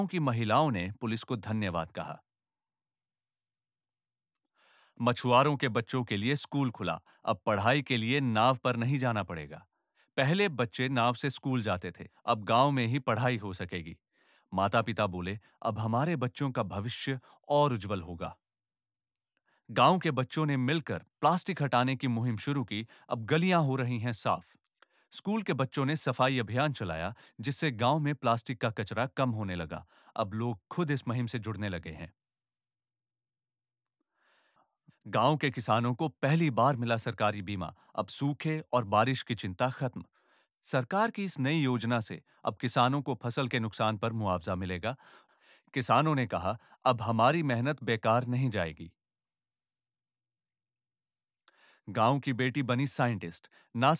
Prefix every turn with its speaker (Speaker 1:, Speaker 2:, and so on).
Speaker 1: की महिलाओं ने पुलिस को धन्यवाद कहा। मछुआरों के बच्चों के लिए स्कूल खुला। अब पढ़ाई के लिए नाव पर नहीं जाना पड़ेगा। पहले बच्चे नाव से स्कूल जाते थे, अब गांव में ही पढ़ाई हो सकेगी। माता पिता बोले, अब हमारे बच्चों का भविष्य और उज्जवल होगा। गांव के बच्चों ने मिलकर प्लास्टिक हटाने की मुहिम शुरू की। अब गलियां हो रही हैं साफ। स्कूल के बच्चों ने सफाई अभियान चलाया, जिससे गांव में प्लास्टिक का कचरा कम होने लगा। अब लोग खुद इस मुहिम से जुड़ने लगे हैं। गांव के किसानों को पहली बार मिला सरकारी बीमा। अब सूखे और बारिश की चिंता खत्म। सरकार की इस नई योजना से अब किसानों को फसल के नुकसान पर मुआवजा मिलेगा। किसानों ने कहा, अब हमारी मेहनत बेकार नहीं जाएगी। गांव की बेटी बनी साइंटिस्ट। नासा